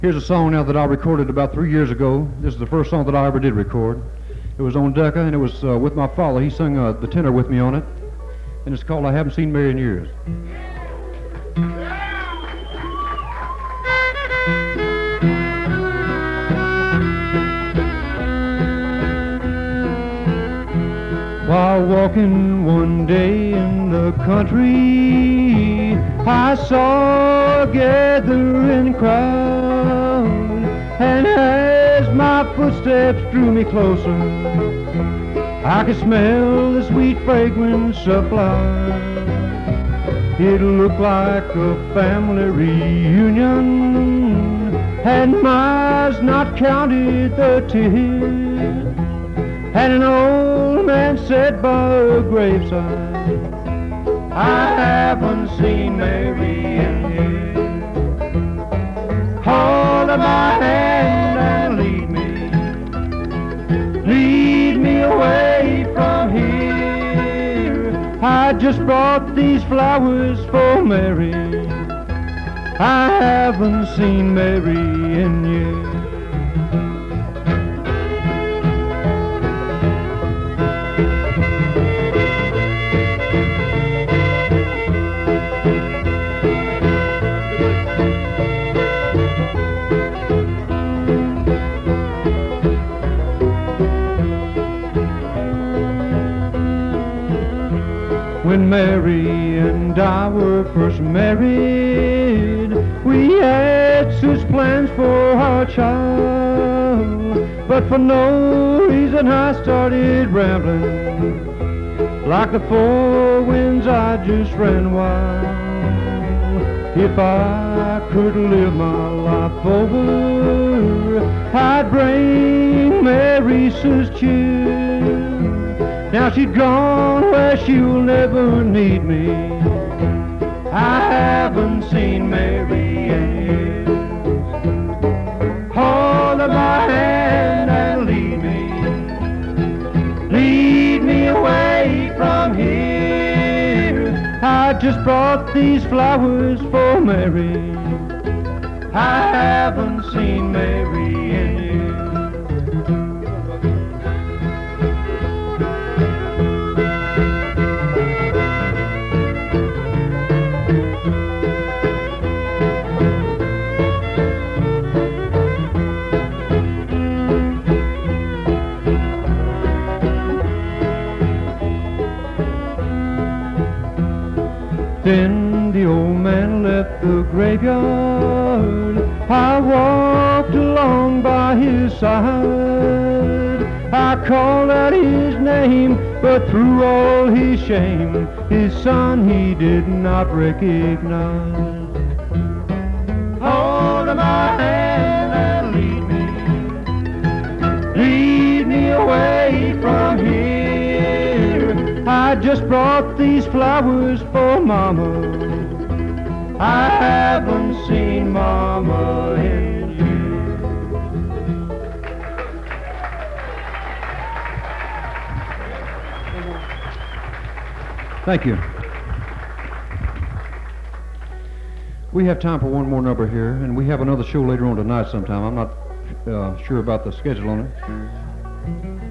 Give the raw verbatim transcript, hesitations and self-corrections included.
Here's a song now that I recorded about three years ago. This is the first song that I ever did record. It was on Decca, and it was uh, with my father. He sung uh, the tenor with me on it, and it's called I Haven't Seen Mary in Years. While walking one day in the country, I saw a gathering crowd, and as my footsteps drew me closer, I could smell the sweet fragrance of flowers. It looked like a family reunion, and my eyes not counted the tears. And an old man said by a graveside, I haven't seen Mary in years. Hold up my hand and lead me, lead me away from here. I just brought these flowers for Mary. I haven't seen Mary in years. When Mary and I were first married, we had such plans for our child. But for no reason I started rambling. Like the four winds I just ran wild. If I could live my life over, I'd bring Mary such cheer. Now she's gone where she'll never need me. I haven't seen Mary in years. Hold up my hand and lead me, lead me away from here. I just brought these flowers for Mary. I haven't seen Mary in years. Then the old man left the graveyard. I walked along by his side. I called out his name, but through all his shame, his son he did not recognize. Hold up my hand and lead me, lead me away from here. I just brought these flowers for Mama. I haven't seen Mama in years. Thank you. We have time for one more number here, and we have another show later on tonight sometime. I'm not uh, sure about the schedule on it.